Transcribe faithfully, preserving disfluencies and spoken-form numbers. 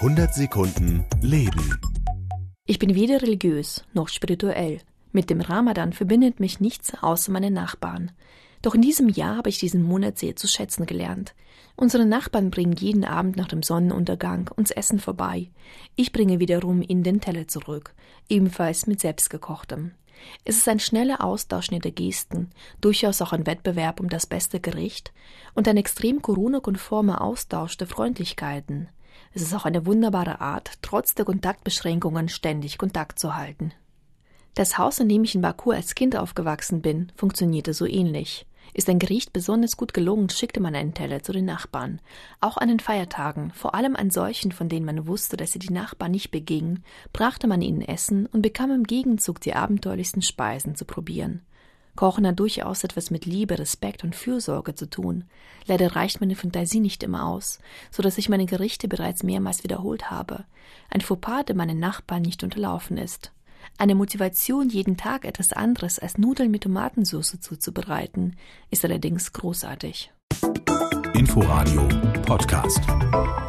hundert Sekunden Leben. Ich bin weder religiös noch spirituell. Mit dem Ramadan verbindet mich nichts außer meine Nachbarn. Doch in diesem Jahr habe ich diesen Monat sehr zu schätzen gelernt. Unsere Nachbarn bringen jeden Abend nach dem Sonnenuntergang uns Essen vorbei. Ich bringe wiederum ihnen den Teller zurück, ebenfalls mit selbstgekochtem. Es ist ein schneller Austausch der Gesten, durchaus auch ein Wettbewerb um das beste Gericht und ein extrem Corona-konformer Austausch der Freundlichkeiten. Es ist auch eine wunderbare Art, trotz der Kontaktbeschränkungen ständig Kontakt zu halten. Das Haus, in dem ich in Baku als Kind aufgewachsen bin, funktionierte so ähnlich. Ist ein Gericht besonders gut gelungen, schickte man einen Teller zu den Nachbarn. Auch an den Feiertagen, vor allem an solchen, von denen man wusste, dass sie die Nachbarn nicht begingen, brachte man ihnen Essen und bekam im Gegenzug die abenteuerlichsten Speisen zu probieren. Kochen hat durchaus etwas mit Liebe, Respekt und Fürsorge zu tun. Leider reicht meine Fantasie nicht immer aus, so dass ich meine Gerichte bereits mehrmals wiederholt habe. Ein Fauxpas, der meinen Nachbarn nicht unterlaufen ist. Eine Motivation, jeden Tag etwas anderes als Nudeln mit Tomatensauce zuzubereiten, ist allerdings großartig. Inforadio Podcast.